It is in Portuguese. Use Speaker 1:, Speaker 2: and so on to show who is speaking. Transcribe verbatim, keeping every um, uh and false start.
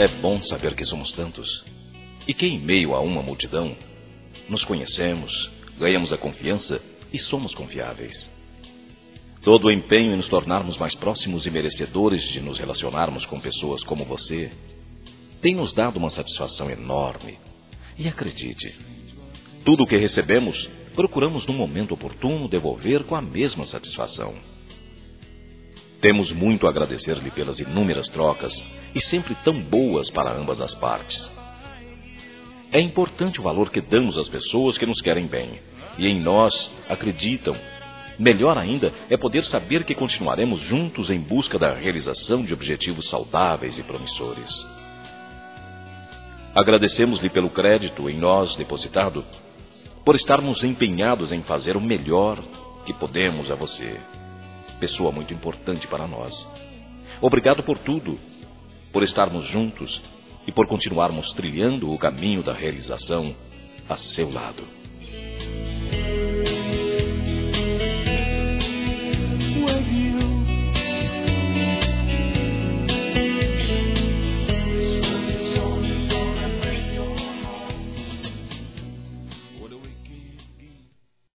Speaker 1: É bom saber que somos tantos e que, em meio a uma multidão, nos conhecemos, ganhamos a confiança e somos confiáveis. Todo o empenho em nos tornarmos mais próximos e merecedores de nos relacionarmos com pessoas como você tem nos dado uma satisfação enorme. E acredite, tudo o que recebemos, procuramos no momento oportuno devolver com a mesma satisfação. Temos muito a agradecer-lhe pelas inúmeras trocas e sempre tão boas para ambas as partes. É importante o valor que damos às pessoas que nos querem bem e em nós acreditam. Melhor ainda é poder saber que continuaremos juntos em busca da realização de objetivos saudáveis e promissores. Agradecemos-lhe pelo crédito em nós depositado, por estarmos empenhados em fazer o melhor que podemos a você, pessoa muito importante para nós. Obrigado por tudo, por estarmos juntos e por continuarmos trilhando o caminho da realização a seu lado.